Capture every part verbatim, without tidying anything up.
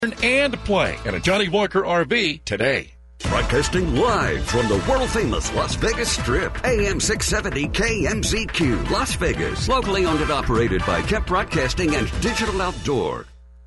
and play at a Johnny Walker R V today. Broadcasting live from the world-famous Las Vegas Strip, A M six seventy K M Z Q, Las Vegas. Locally owned and operated by Kemp Broadcasting and Digital Outdoor.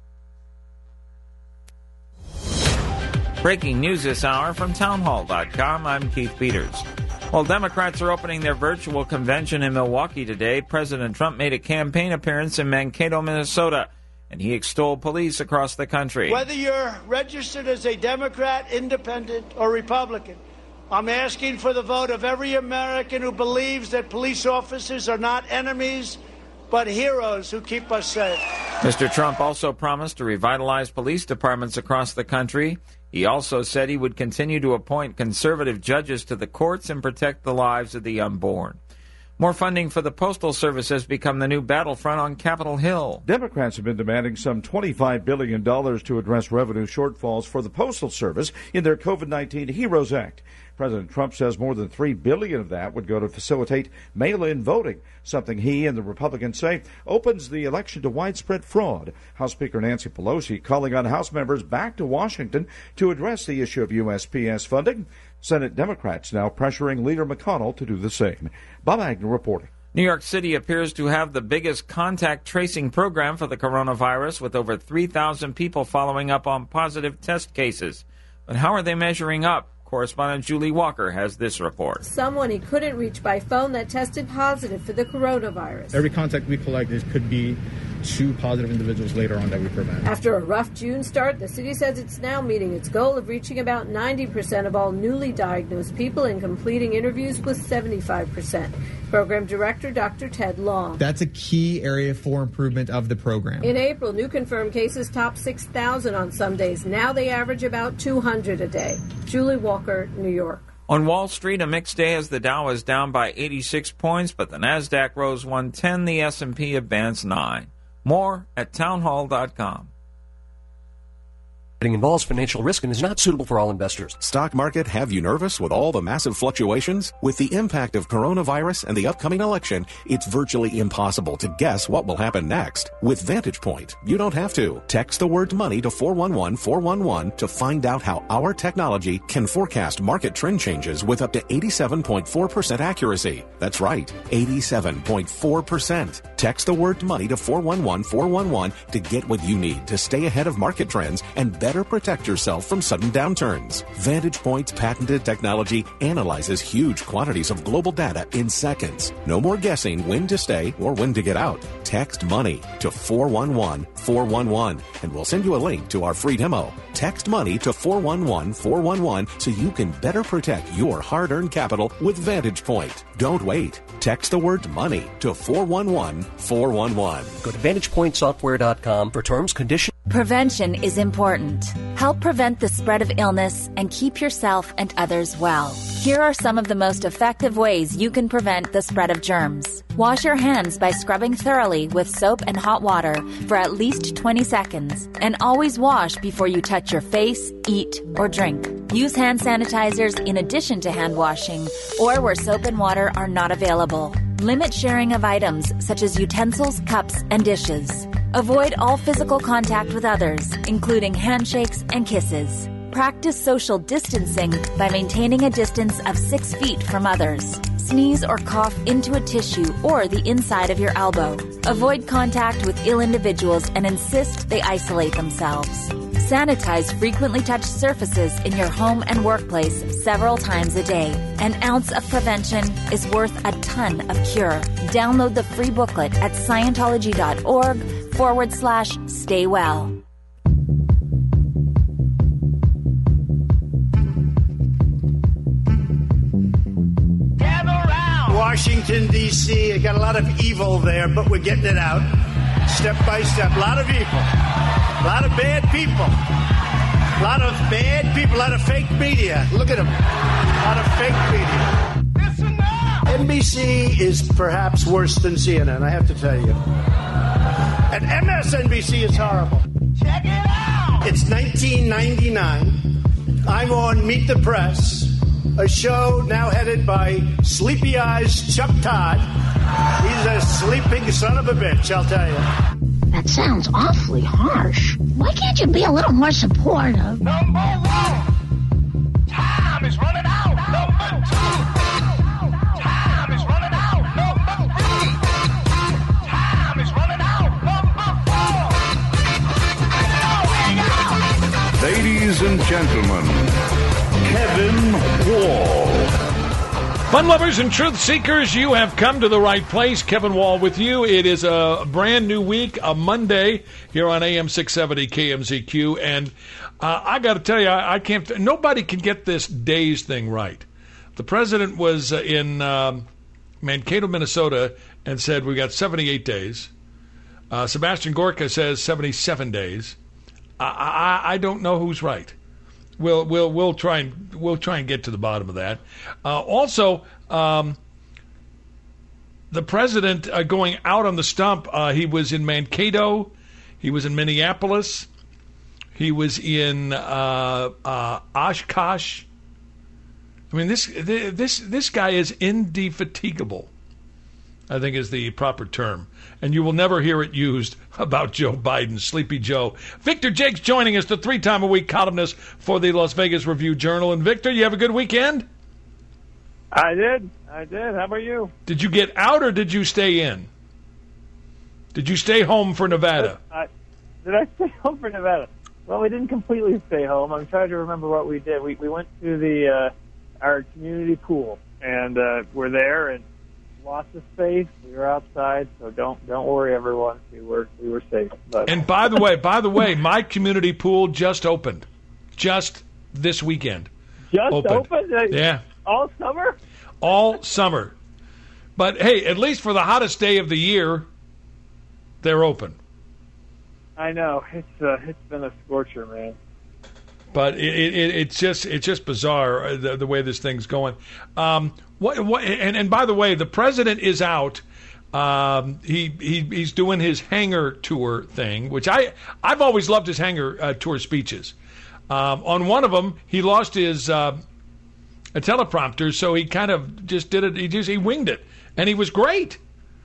Breaking news this hour from townhall dot com. I'm Keith Peters. While Democrats are opening their virtual convention in Milwaukee today, President Trump made a campaign appearance in Mankato, Minnesota, and he extolled police across the country. Whether you're registered as a Democrat, Independent, or Republican, I'm asking for the vote of every American who believes that police officers are not enemies, but heroes who keep us safe. Mister Trump also promised to revitalize police departments across the country. He also said he would continue to appoint conservative judges to the courts and protect the lives of the unborn. More funding for the Postal Service has become the new battlefront on Capitol Hill. Democrats have been demanding some twenty-five billion dollars to address revenue shortfalls for the Postal Service in their COVID nineteen HEROES Act. President Trump says more than three billion dollars of that would go to facilitate mail-in voting, something he and the Republicans say opens the election to widespread fraud. House Speaker Nancy Pelosi calling on House members back to Washington to address the issue of U S P S funding. Senate Democrats now pressuring Leader McConnell to do the same. Bob Agnew reporting. New York City appears to have the biggest contact tracing program for the coronavirus, with over three thousand people following up on positive test cases. But how are they measuring up? Correspondent Julie Walker has this report. Someone he couldn't reach by phone that tested positive for the coronavirus. Every contact we collect, it could be two positive individuals later on that we prevent. After a rough June start, the city says it's now meeting its goal of reaching about ninety percent of all newly diagnosed people and completing interviews with seventy-five percent. Program Director Doctor Ted Long. That's a key area for improvement of the program. In April, new confirmed cases topped six thousand on some days. Now they average about two hundred a day. Julie Walker, New York. On Wall Street, a mixed day as the Dow is down by eighty-six points, but the Nasdaq rose one ten, the S and P advanced nine. More at townhall dot com. Involves financial risk and is not suitable for all investors. Stock market have you nervous with all the massive fluctuations? With the impact of coronavirus and the upcoming election, it's virtually impossible to guess what will happen next. With Vantage Point, you don't have to. Text the word money to four one one four one one to find out how our technology can forecast market trend changes with up to eighty-seven point four percent accuracy. That's right, eighty-seven point four percent. Text the word money to four one one four one one to get what you need to stay ahead of market trends and better protect yourself from sudden downturns. Vantage Point's patented technology analyzes huge quantities of global data in seconds. No more guessing when to stay or when to get out. Text money to four one one four one one and we'll send you a link to our free demo. Text money to four one one four one one so you can better protect your hard-earned capital with Vantage Point. Don't wait. Text the word money to four one one four one one. Go to vantage point software dot com for terms, conditions. Prevention is important. Help prevent the spread of illness and keep yourself and others well. Here are some of the most effective ways you can prevent the spread of germs. Wash your hands by scrubbing thoroughly with soap and hot water for at least twenty seconds, and always wash before you touch your face, eat, or drink. Use hand sanitizers in addition to hand washing or where soap and water are not available. Limit sharing of items such as utensils, cups, and dishes. Avoid all physical contact with others, including handshakes and kisses. Practice social distancing by maintaining a distance of six feet from others. Sneeze or cough into a tissue or the inside of your elbow. Avoid contact with ill individuals and insist they isolate themselves. Sanitize frequently touched surfaces in your home and workplace several times a day. An ounce of prevention is worth a ton of cure. Download the free booklet at Scientology.org forward slash stay well. Washington, D C, I got a lot of evil there, but we're getting it out step by step. A lot of evil. A lot of bad people. A lot of bad people. A lot of fake media. Look at them. A lot of fake media. Listen now. N B C is perhaps worse than C N N, I have to tell you. And M S N B C is horrible. Check it out. It's nineteen ninety-nine. I'm on Meet the Press, a show now headed by Sleepy Eyes Chuck Todd. He's a sleeping son of a bitch, I'll tell you. That sounds awfully harsh. Why can't you be a little more supportive? Number one, time is running out. Number two, time is running out. Number three, time is running out. Number four. Ladies and gentlemen, Kevin Wall. Fun lovers and truth seekers, you have come to the right place. Kevin Wall with you. It is a brand new week, a Monday here on A M six seventy K M Z Q. And uh, I got to tell you, I, I can't. Nobody can get this days thing right. The president was uh, in um, Mankato, Minnesota, and said we got seventy-eight days. Uh, Sebastian Gorka says seventy-seven days. I, I, I don't know who's right. We'll we'll we'll try and we'll try and get to the bottom of that. Uh, also, um, the president uh, going out on the stump. Uh, he was in Mankato, he was in Minneapolis, he was in uh, uh, Oshkosh. I mean, this this this guy is indefatigable, I think is the proper term. And you will never hear it used about Joe Biden, Sleepy Joe. Victor Jakes joining us, the three-time-a-week columnist for the Las Vegas Review-Journal. And, Victor, you have a good weekend? I did. I did. How about you? Did you get out or did you stay in? Did you stay home for Nevada? I, did I stay home for Nevada? Well, we didn't completely stay home. I'm trying to remember what we did. We we went to the uh, our community pool, and uh, we're there, and lots of space. We were outside, so don't don't worry, everyone. We were we were safe. But. And by the way, by the way, my community pool just opened, just this weekend. Just opened. opened? Yeah. All summer? All summer. But hey, at least for the hottest day of the year, they're open. I know it's uh, it's been a scorcher, man. But it, it, it's just it's just bizarre the, the way this thing's going. Um, what, what and, and by the way, the president is out. Um, he, he he's doing his hangar tour thing, which I I've always loved his hangar uh, tour speeches. Um, on one of them, he lost his uh, a teleprompter, so he kind of just did it. He just he winged it, and he was great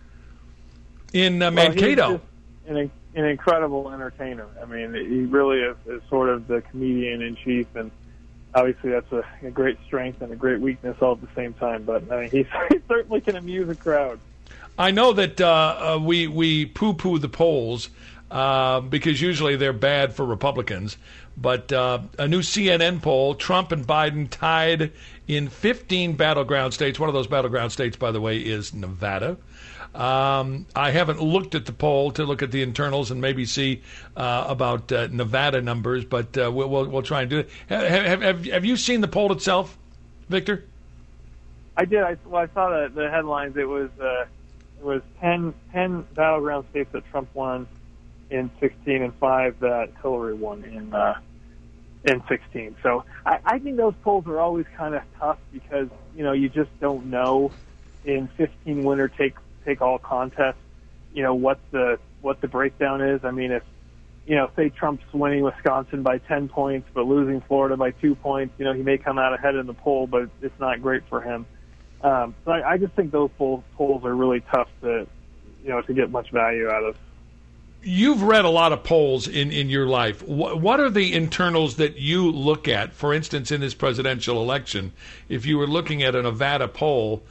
in uh, Mankato. Well, an, an incredible entertainer. I mean, he really is, is sort of the comedian in chief, and obviously that's a, a great strength and a great weakness all at the same time. But I mean, he, he certainly can amuse a crowd. I know that uh, uh, we we poo-poo the polls uh, because usually they're bad for Republicans. But uh, a new C N N poll, Trump and Biden tied in fifteen battleground states. One of those battleground states, by the way, is Nevada. Um, I haven't looked at the poll to look at the internals and maybe see uh, about uh, Nevada numbers, but uh, we'll, we'll we'll try and do it. Have, have, have you seen the poll itself, Victor? I did. I, well, I saw the, the headlines. It was uh, it was ten, ten battleground states that Trump won in sixteen and five that Hillary won in uh, in sixteen. So I, I think those polls are always kind of tough because you know you just don't know in fifteen winner take. take all contests, you know, what the what the breakdown is. I mean, if, you know, say Trump's winning Wisconsin by ten points but losing Florida by two points, you know, he may come out ahead in the poll, but it's not great for him. Um, so I, I just think those polls, polls are really tough to, you know, to get much value out of. You've read a lot of polls in, in your life. What, what are the internals that you look at? For instance, in this presidential election, if you were looking at a Nevada poll,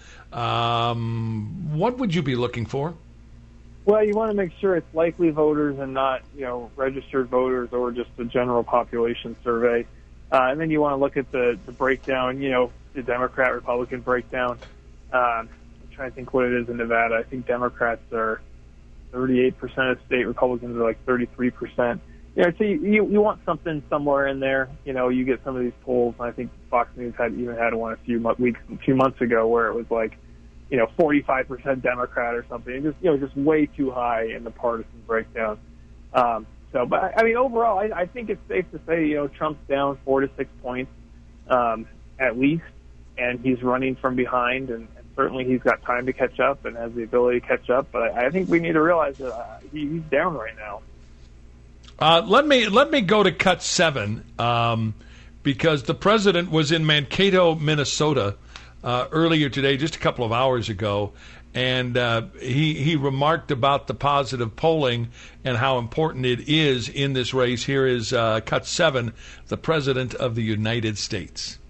um, what would you be looking for? Well, you want to make sure it's likely voters and not, you know, registered voters or just a general population survey. Uh, and then you want to look at the, the breakdown, you know, the Democrat-Republican breakdown. Um, I'm trying to think what it is in Nevada. I think Democrats are thirty-eight percent of state, Republicans are like thirty-three percent. You know, so you, you, you want something somewhere in there. You know, you get some of these polls, and I think Fox News had even had one a few mo- weeks, a few months ago where it was like, you know, forty-five percent Democrat or something. It just, you know, just way too high in the partisan breakdown. Um, so, but I mean, overall, I, I think it's safe to say, you know, Trump's down four to six points um, at least, and he's running from behind, and, and certainly he's got time to catch up and has the ability to catch up. But I, I think we need to realize that uh, he, he's down right now. Uh, let me let me go to cut seven um, because the president was in Mankato, Minnesota, uh, earlier today, just a couple of hours ago, And uh, he, he remarked about the positive polling and how important it is in this race. Here is uh, cut seven, the President of the United States.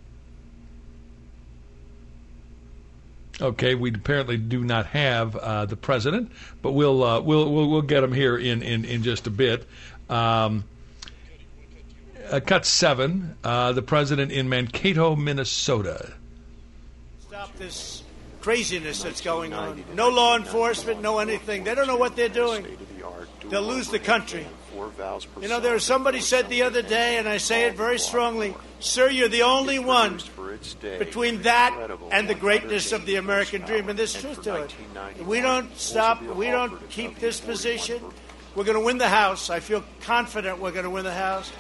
Okay, we apparently do not have uh, the president, but we'll, uh, we'll we'll we'll get him here in, in, in just a bit. Um, uh, cut seven, uh, the president in Mankato, Minnesota. Stop this craziness that's going on. No law enforcement, no anything. They don't know what they're doing. They'll lose the country. You know, there was somebody said the other day, and I say it very strongly, sir, you're the only one between that and the greatness of the American dream. And there's truth to it. If we don't stop, we don't keep this position, we're going to win the House. I feel confident we're going to win the House.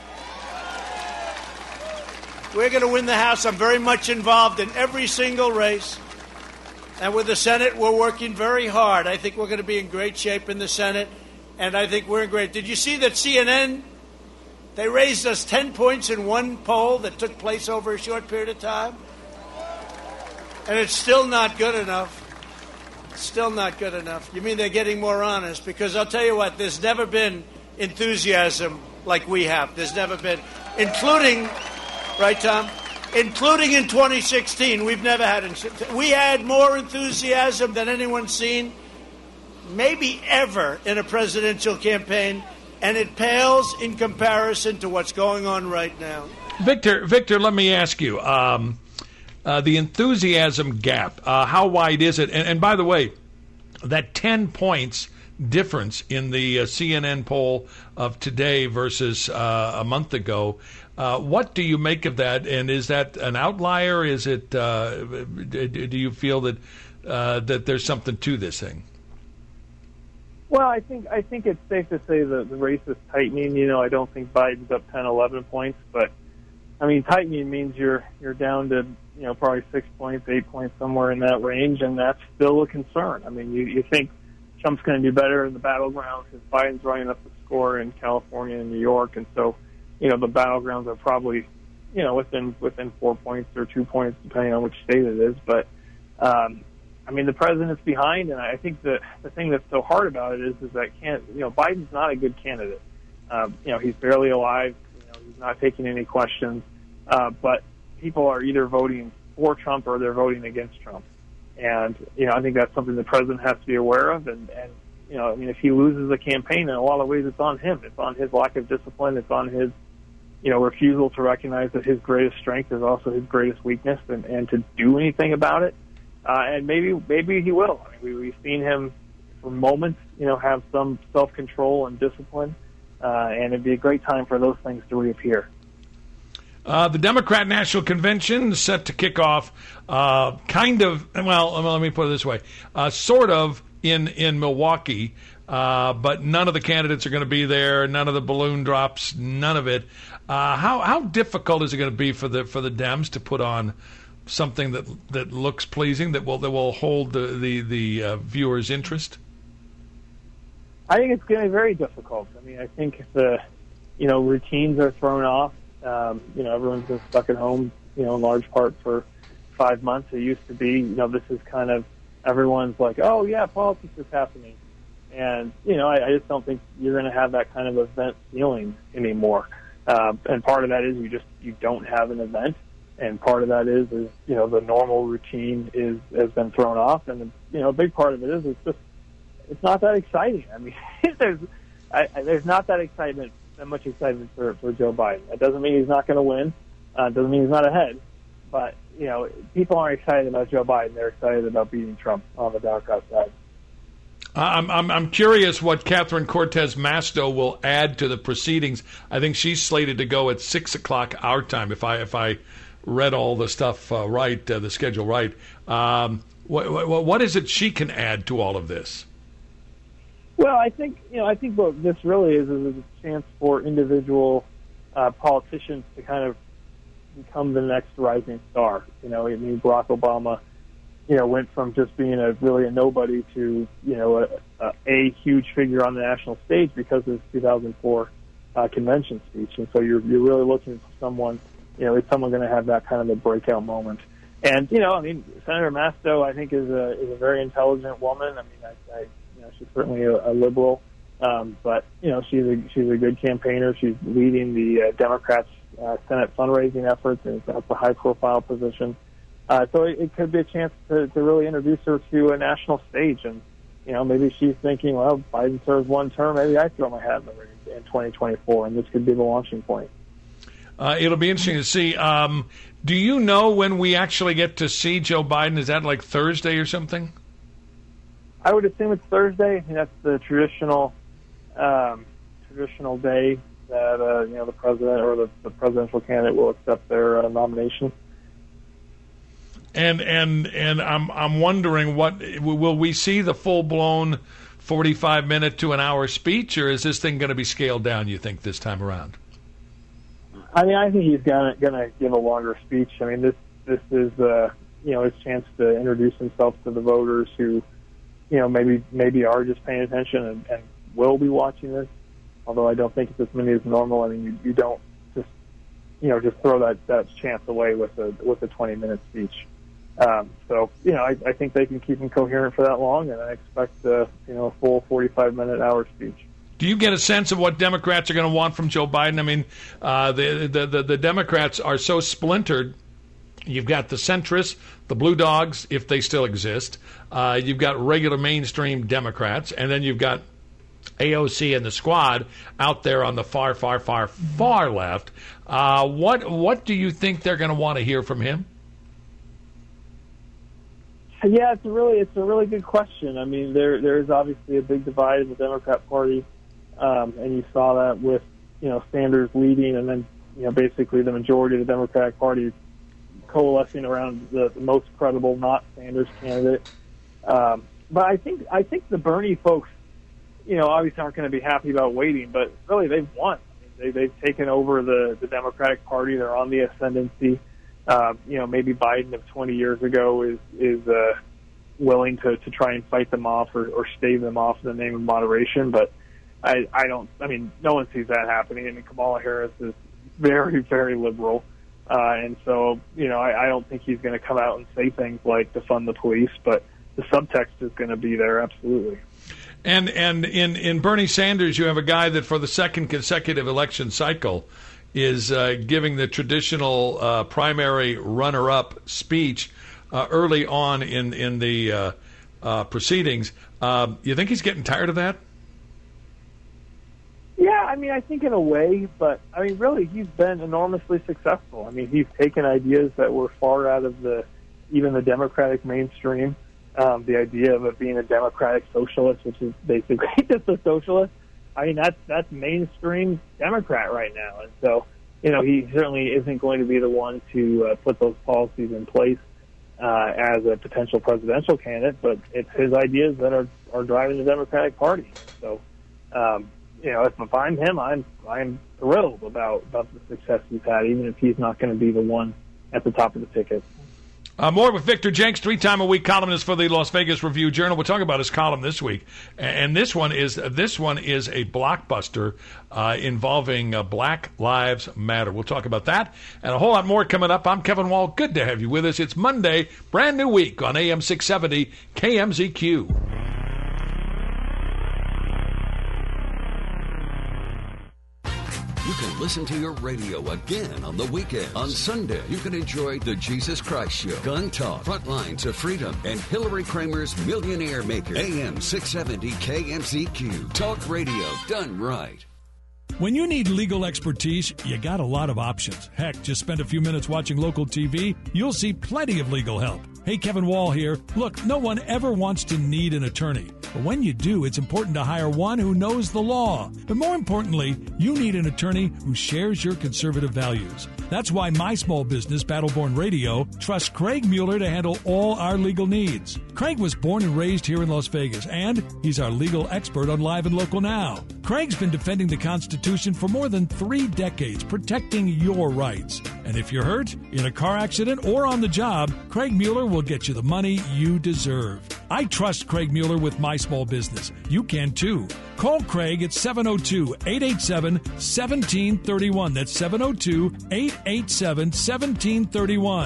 We're going to win the House. I'm very much involved in every single race. And with the Senate, we're working very hard. I think we're going to be in great shape in the Senate. And I think we're in great. Did you see that C N N, they raised us ten points in one poll that took place over a short period of time? And it's still not good enough. Still not good enough. You mean they're getting more honest? Because I'll tell you what, there's never been enthusiasm like we have. There's never been, including, right, Tom? Including in twenty sixteen. We've never had, we had more enthusiasm than anyone's seen, maybe ever, in a presidential campaign, and it pales in comparison to what's going on right now. Victor, Victor, let me ask you, um, uh, the enthusiasm gap, uh, how wide is it? And, and by the way, that ten points difference in the uh, C N N poll of today versus uh, a month ago, uh, what do you make of that? And is that an outlier? Is it? Uh, do you feel that uh, that there's something to this thing? Well, I think I think it's safe to say that the race is tightening. You know, I don't think Biden's up ten, eleven points, but I mean, tightening means you're you're down to, you know, probably six points, eight points, somewhere in that range, and that's still a concern. I mean, you you think Trump's going to do better in the battlegrounds because Biden's running up the score in California and New York, and so, you know, the battlegrounds are probably, you know, within within four points or two points, depending on which state it is, but. Um, I mean, the president's behind, and I think that the thing that's so hard about it is, is that can't, you know, Biden's not a good candidate. Um, you know, he's barely alive. You know, he's not taking any questions. Uh, but people are either voting for Trump or they're voting against Trump. And, you know, I think that's something the president has to be aware of. And, and you know, I mean, if he loses a campaign, in a lot of ways it's on him. It's on his lack of discipline. It's on his, you know, refusal to recognize that his greatest strength is also his greatest weakness, and, and to do anything about it. Uh, and maybe maybe he will. I mean, we, we've seen him for moments, you know, have some self-control and discipline, uh, and it'd be a great time for those things to reappear. Uh, the Democrat National Convention is set to kick off uh, kind of, well, let me put it this way, uh, sort of in, in Milwaukee, uh, but none of the candidates are going to be there, none of the balloon drops, none of it. Uh, how how difficult is it going to be for the for the Dems to put on something that that looks pleasing, that will that will hold the the, the uh, viewers' interest? I think it's going to be very difficult. I mean, I think the you know routines are thrown off. Um, you know, everyone's been stuck at home, you know, in large part for five months. It used to be, you know, this is kind of everyone's like, oh yeah, politics is happening, and you know, I, I just don't think you're going to have that kind of event feeling anymore. Uh, and part of that is you just you don't have an event. And part of that is, is, you know, the normal routine is has been thrown off. And, you know, a big part of it is it's just, it's not that exciting. I mean, there's I, there's not that excitement, that much excitement for, for Joe Biden. That doesn't mean he's not going to win. Uh, doesn't mean he's not ahead. But, you know, people aren't excited about Joe Biden. They're excited about beating Trump on the Democrat side. I'm, I'm I'm curious what Catherine Cortez Masto will add to the proceedings. I think she's slated to go at six o'clock our time, if I if I read all the stuff uh, right, uh, the schedule right. Um, what, what, what is it she can add to all of this? Well, I think you know. I think what this really is is a chance for individual uh, politicians to kind of become the next rising star. You know, I mean, Barack Obama, you know, went from just being a really a nobody to you know a, a, a huge figure on the national stage because of his two thousand four uh, convention speech. And so you're you're really looking for someone. You know, is someone going to have that kind of a breakout moment? And, you know, I mean, Senator Masto, I think, is a is a very intelligent woman. I mean, I, I you know, she's certainly a, a liberal, um, but, you know, she's a, she's a good campaigner. She's leading the uh, Democrats' uh, Senate fundraising efforts, and that's a high-profile position. Uh, so it, it could be a chance to, to really introduce her to a national stage. And, you know, maybe she's thinking, well, Biden serves one term, maybe I throw my hat in the ring in twenty twenty-four, and this could be the launching point. Uh, it'll be interesting to see. Um, do you know when we actually get to see Joe Biden? Is that like Thursday or something? I would assume it's Thursday. I mean, that's the traditional um, traditional day that uh, you know the president or the, the presidential candidate will accept their uh, nomination. And and and I'm I'm wondering, what will we see, the full blown forty-five minute to an hour speech, or is this thing going to be scaled down, you think, this time around? I mean, I think he's gonna gonna give a longer speech. I mean, this this is uh, you know his chance to introduce himself to the voters who, you know, maybe maybe are just paying attention and, and will be watching this. Although I don't think it's as many as normal. I mean, you, you don't just you know just throw that, that chance away with a with a twenty minute speech. Um, so you know, I, I think they can keep him coherent for that long, and I expect uh, you know a full forty-five minute hour speech. Do you get a sense of what Democrats are going to want from Joe Biden? I mean, uh, the, the, the the Democrats are so splintered. You've got the centrists, the blue dogs, if they still exist. Uh, you've got regular mainstream Democrats, and then you've got A O C and the squad out there on the far, far, far, far left. Uh, what what do you think they're going to want to hear from him? Yeah, it's a really it's a really good question. I mean, there there is obviously a big divide in the Democrat Party. Um, and you saw that with, you know, Sanders leading, and then, you know, basically the majority of the Democratic Party coalescing around the, the most credible, not Sanders candidate. Um, but I think I think the Bernie folks, you know, obviously aren't going to be happy about waiting, but really they've won. I mean, they, they've taken over the, the Democratic Party. They're on the ascendancy. Uh, you know, maybe Biden of twenty years ago is is uh, willing to, to try and fight them off or, or stave them off in the name of moderation, but I, I don't, I mean, no one sees that happening. I mean, Kamala Harris is very, very liberal. Uh, and so, you know, I, I don't think he's going to come out and say things like defund the police, but the subtext is going to be there, absolutely. And and in, in Bernie Sanders, you have a guy that for the second consecutive election cycle is uh, giving the traditional uh, primary runner-up speech uh, early on in, in the uh, uh, proceedings. Uh, you think he's getting tired of that? Yeah, I mean, I think in a way, but, I mean, really, he's been enormously successful. I mean, he's taken ideas that were far out of the, even the Democratic mainstream, um, the idea of it being a Democratic socialist, which is basically just a socialist. I mean, that's, that's mainstream Democrat right now. And so, you know, he certainly isn't going to be the one to uh, put those policies in place uh, as a potential presidential candidate, but it's his ideas that are, are driving the Democratic Party. So, um, you know, if I'm him, I'm I'm thrilled about, about the success he's had, even if he's not going to be the one at the top of the ticket. Uh, more with Victor Jenks, three-time-a-week columnist for the Las Vegas Review-Journal. We'll talk about his column this week, and this one is this one is a blockbuster uh, involving uh, Black Lives Matter. We'll talk about that and a whole lot more coming up. I'm Kevin Wall. Good to have you with us. It's Monday, brand new week on A M six seventy K M Z Q. You can listen to your radio again on the weekend. On Sunday, you can enjoy The Jesus Christ Show, Gun Talk, Frontlines of Freedom, and Hillary Kramer's Millionaire Maker. A M six seventy K M Z Q. Talk radio done right. When you need legal expertise, you got a lot of options. Heck, just spend a few minutes watching local T V. You'll see plenty of legal help. Hey, Kevin Wall here. Look, no one ever wants to need an attorney. But when you do, it's important to hire one who knows the law. But more importantly, you need an attorney who shares your conservative values. That's why my small business, Battleborn Radio, trusts Craig Mueller to handle all our legal needs. Craig was born and raised here in Las Vegas, and he's our legal expert on Live and Local Now. Craig's been defending the Constitution for more than three decades, protecting your rights. And if you're hurt, in a car accident, or on the job, Craig Mueller will get you the money you deserve. I trust Craig Mueller with my small business. You can too. Call Craig at seven oh two, eight eight seven, one seven three one. That's seven oh two, eight eight seven, one seven three one.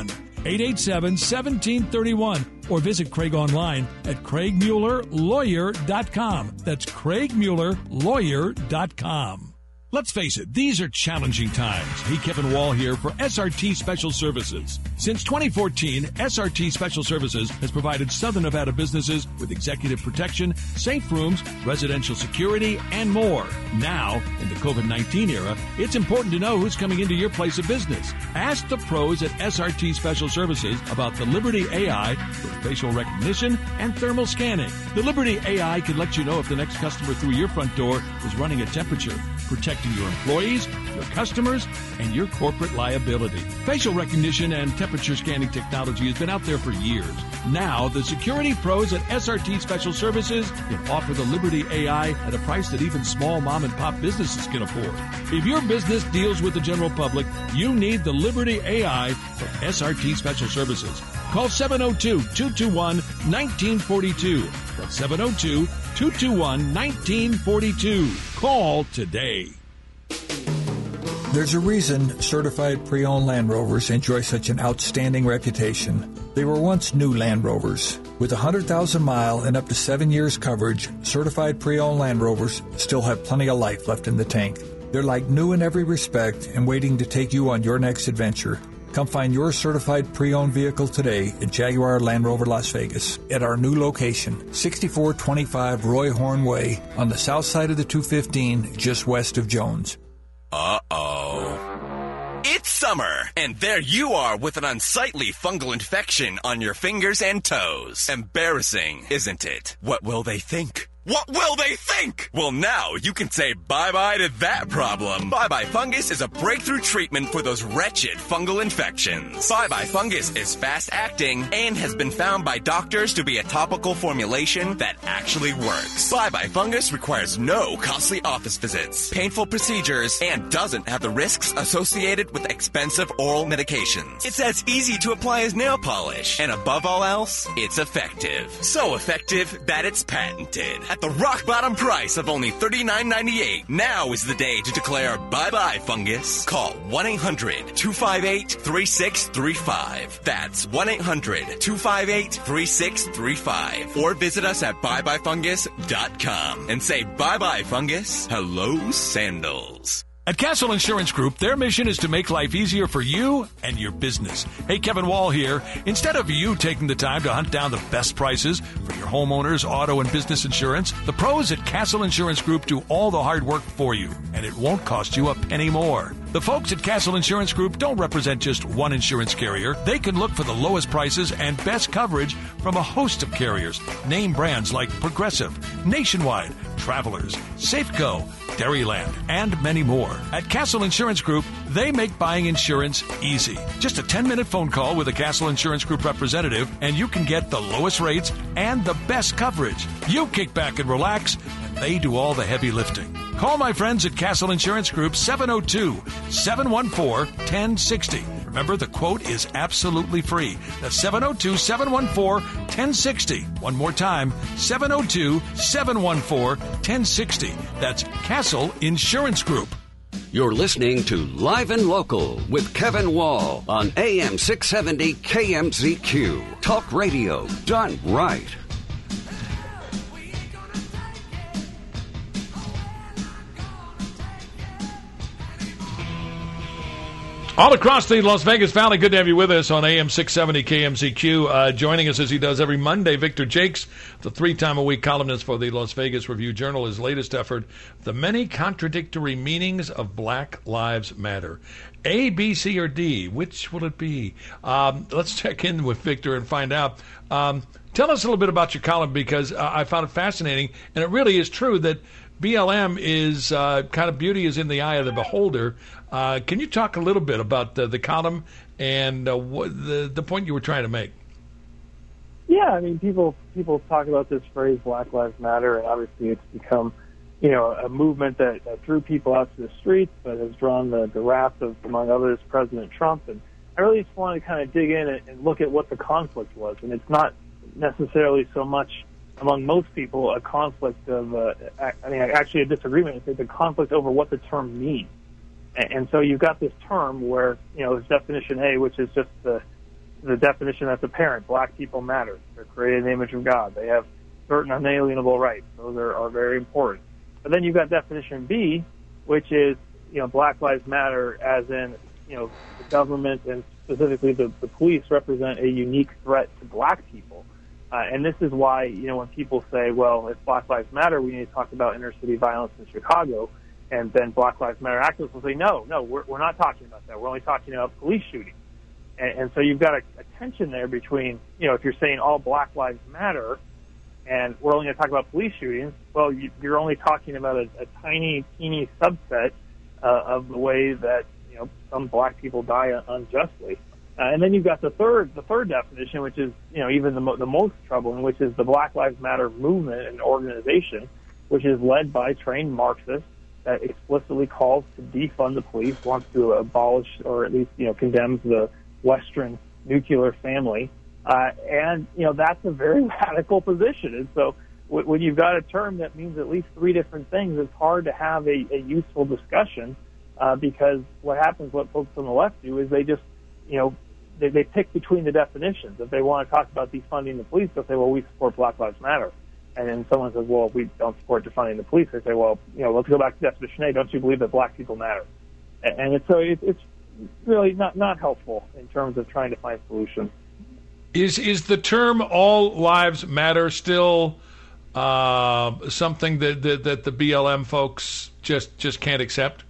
eight eight seven, one seven three one or visit Craig online at craig mueller lawyer dot com. That's craig mueller lawyer dot com. Let's face it, these are challenging times. Hey, Kevin Wall here for S R T Special Services. Since twenty fourteen, S R T Special Services has provided Southern Nevada businesses with executive protection, safe rooms, residential security, and more. Now, in the COVID nineteen era, it's important to know who's coming into your place of business. Ask the pros at S R T Special Services about the Liberty A I for facial recognition and thermal scanning. The Liberty A I can let you know if the next customer through your front door is running a temperature, protecting your employees, your customers, and your corporate liability. Facial recognition and temperature scanning technology has been out there for years. Now, the security pros at S R T Special Services can offer the Liberty A I at a price that even small mom-and-pop businesses can afford. If your business deals with the general public, you need the Liberty A I from S R T Special Services. Call seven oh two, two two one, one nine four two. That's seven oh two, two two one, one nine four two. Call today. There's a reason certified pre-owned Land Rovers enjoy such an outstanding reputation. They were once new Land Rovers. With one hundred thousand mile and up to seven years coverage, certified pre-owned Land Rovers still have plenty of life left in the tank. They're like new in every respect and waiting to take you on your next adventure. Come find your certified pre-owned vehicle today at Jaguar Land Rover Las Vegas at our new location, sixty-four twenty-five Roy Horn Way on the south side of the two fifteen, just west of Jones. Uh-oh. It's summer, and there you are with an unsightly fungal infection on your fingers and toes. Embarrassing, isn't it? What will they think? What will they think? Well, now you can say bye-bye to that problem. Bye-Bye Fungus is a breakthrough treatment for those wretched fungal infections. Bye-Bye Fungus is fast-acting and has been found by doctors to be a topical formulation that actually works. Bye-Bye Fungus requires no costly office visits, painful procedures, and doesn't have the risks associated with expensive oral medications. It's as easy to apply as nail polish, and above all else, it's effective. So effective that it's patented. At the rock-bottom price of only thirty-nine ninety-eight, now is the day to declare bye-bye fungus. Call one eight hundred, two five eight, three six three five. That's one eight hundred, two five eight, three six three five. Or visit us at bye bye fungus dot com and say bye-bye fungus, hello sandals. At Castle Insurance Group, their mission is to make life easier for you and your business. Hey, Kevin Wall here. Instead of you taking the time to hunt down the best prices for your homeowners, auto, and business insurance, the pros at Castle Insurance Group do all the hard work for you, and it won't cost you a penny more. The folks at Castle Insurance Group don't represent just one insurance carrier. They can look for the lowest prices and best coverage from a host of carriers. Name brands like Progressive, Nationwide, Travelers, Safeco, Dairyland, and many more. At Castle Insurance Group, they make buying insurance easy. Just a ten-minute phone call with a Castle Insurance Group representative, and you can get the lowest rates and the best coverage. You kick back and relax, and they do all the heavy lifting. Call my friends at Castle Insurance Group, seven oh two, seven one four, one oh six oh. Remember, the quote is absolutely free. That's seven oh two, seven one four, one oh six oh. One more time, seven oh two, seven one four, one oh six oh. That's Castle Insurance Group. You're listening to Live and Local with Kevin Wall on A M six seventy K M Z Q. Talk radio done right. All across the Las Vegas Valley, good to have you with us on A M six seventy K M Z Q. Uh, joining us as he does every Monday, Victor Jakes, the three-time-a-week columnist for the Las Vegas Review-Journal, his latest effort, The Many Contradictory Meanings of Black Lives Matter. A, B, C, or D? Which will it be? Um, let's check in with Victor and find out. Um, tell us a little bit about your column, because uh, I found it fascinating, and it really is true that B L M is uh, kind of beauty is in the eye of the beholder. Uh, can you talk a little bit about uh, the column and uh, what the the point you were trying to make? Yeah, I mean, people people talk about this phrase "Black Lives Matter," and obviously it's become, you know, a movement that, that threw people out to the streets, but has drawn the, the wrath of, among others, President Trump. And I really just wanted to kind of dig in and, and look at what the conflict was. And it's not necessarily so much, among most people, a conflict of, uh, I mean, actually a disagreement. It's a conflict over what the term means. And, and so you've got this term where, you know, there's definition A, which is just the, the definition that's apparent. Black people matter. They're created in the image of God. They have certain unalienable rights. Those are, are very important. But then you've got definition B, which is, you know, Black Lives Matter, as in, you know, the government and specifically the, the police represent a unique threat to black people. Uh, and this is why, you know, when people say, well, if Black Lives Matter, we need to talk about inner city violence in Chicago, and then Black Lives Matter activists will say, no, no, we're, we're not talking about that. We're only talking about police shootings. And, and so you've got a, a tension there between, you know, if you're saying all Black Lives Matter and we're only going to talk about police shootings, well, you, you're only talking about a, a tiny, teeny subset uh, of the way that, you know, some black people die unjustly. Uh, and then you've got the third, the third definition, which is, you know, even the, mo- the most troubling, which is the Black Lives Matter movement and organization, which is led by trained Marxists that explicitly calls to defund the police, wants to abolish or at least, you know, condemns the Western nuclear family. Uh, and, you know, that's a very radical position. And so w- when you've got a term that means at least three different things, it's hard to have a, a useful discussion uh, because what happens, what folks on the left do is they just, you know, they, they pick between the definitions. If they want to talk about defunding the police, they'll say, well, we support Black Lives Matter. And then someone says, well, we don't support defunding the police. They say, well, you know, let's go back to definition A. Don't you believe that black people matter? And, and it's, so it, it's really not, not helpful in terms of trying to find solutions. Is is the term "all lives matter" still uh, something that, that that the B L M folks just just can't accept?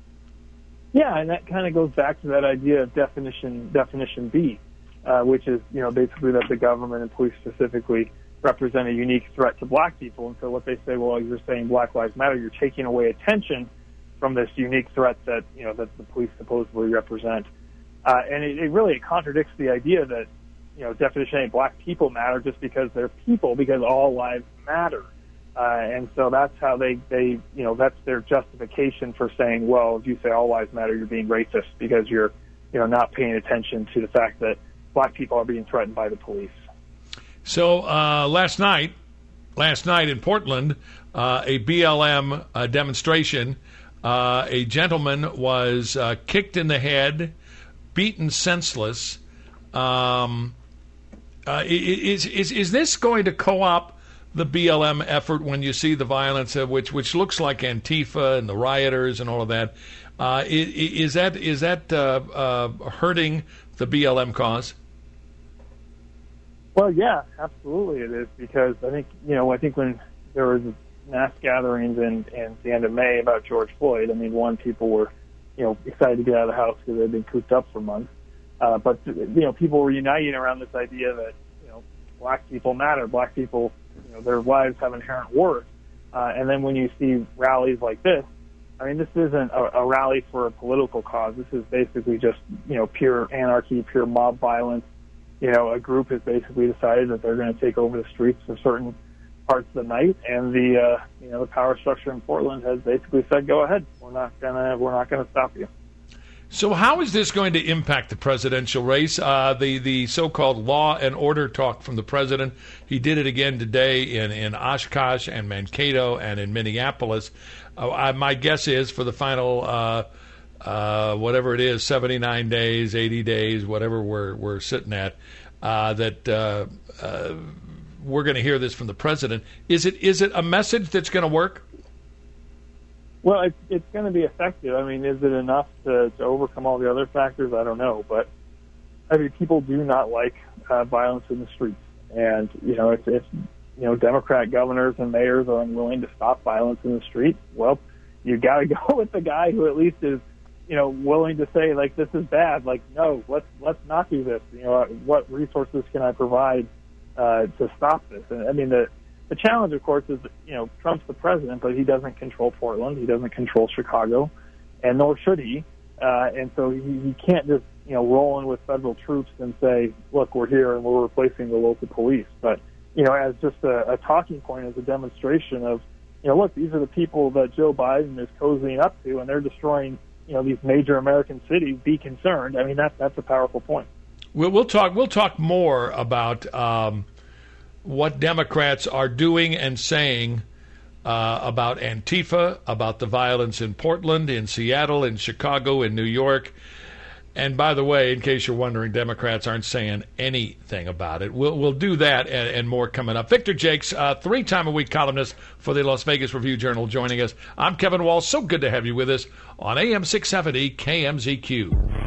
Yeah, and that kind of goes back to that idea of definition definition B, uh, which is, you know, basically that the government and police specifically represent a unique threat to black people. And so what they say, well, you're saying Black Lives Matter, you're taking away attention from this unique threat that, you know, that the police supposedly represent. Uh, and it, it really contradicts the idea that, you know, definition A, black people matter just because they're people, because all lives matter. Uh, and so that's how they, they, you know, that's their justification for saying, well, if you say all lives matter, you're being racist because you're, you know, not paying attention to the fact that black people are being threatened by the police. So uh, last night, last night in Portland, uh, a B L M uh, demonstration, uh, a gentleman was uh, kicked in the head, beaten senseless. Um, uh, is is is this going to co-opt the B L M effort when you see the violence, uh, which which looks like Antifa and the rioters and all of that? Uh, is, is that is that uh, uh, hurting the B L M cause? Well, yeah, absolutely it is, because I think, you know, I think when there was mass gatherings in, in the end of May about George Floyd, I mean, one, people were, you know, excited to get out of the house because they'd been cooped up for months. Uh, but, you know, people were uniting around this idea that, you know, black people matter. Black people, you know, their lives have inherent worth. Uh, and then when you see rallies like this, I mean, this isn't a, a rally for a political cause. This is basically just, you know, pure anarchy, pure mob violence. You know, a group has basically decided that they're going to take over the streets for certain parts of the night, and the uh, you know the power structure in Portland has basically said, "Go ahead, we're not gonna we're not gonna stop you." So, how is this going to impact the presidential race? Uh, the the so-called law and order talk from the president. He did it again today in in Oshkosh and Mankato and in Minneapolis. Uh, I, my guess is for the final. Uh, Uh, whatever it is, seventy-nine days, eighty days, whatever we're we're sitting at, uh, that uh, uh, we're going to hear this from the president. Is it is it a message that's going to work? Well, it's, it's going to be effective. I mean, is it enough to, to overcome all the other factors? I don't know. But, I mean, people do not like uh, violence in the streets. And, you know, if, if, you know, Democrat governors and mayors are unwilling to stop violence in the street, well, you got to go with the guy who at least is, you know, willing to say, like, this is bad. Like, no, let's let's not do this. You know, what resources can I provide uh, to stop this? And I mean, the the challenge, of course, is that, you know, Trump's the president, but he doesn't control Portland. He doesn't control Chicago, and nor should he. Uh, and so he, he can't just, you know, roll in with federal troops and say, look, we're here and we're replacing the local police. But, you know, as just a, a talking point, as a demonstration of, you know, look, these are the people that Joe Biden is cozying up to, and they're destroying, you know, these major American cities. Be concerned. I mean, that, that's a powerful point. We'll, we'll talk. We'll talk more about um, what Democrats are doing and saying uh, about Antifa, about the violence in Portland, in Seattle, in Chicago, in New York. And by the way, in case you're wondering, Democrats aren't saying anything about it. We'll we'll do that and, and more coming up. Victor Jakes, uh, three-time-a-week columnist for the Las Vegas Review-Journal, joining us. I'm Kevin Wall. So good to have you with us on A M six seventy K M Z Q.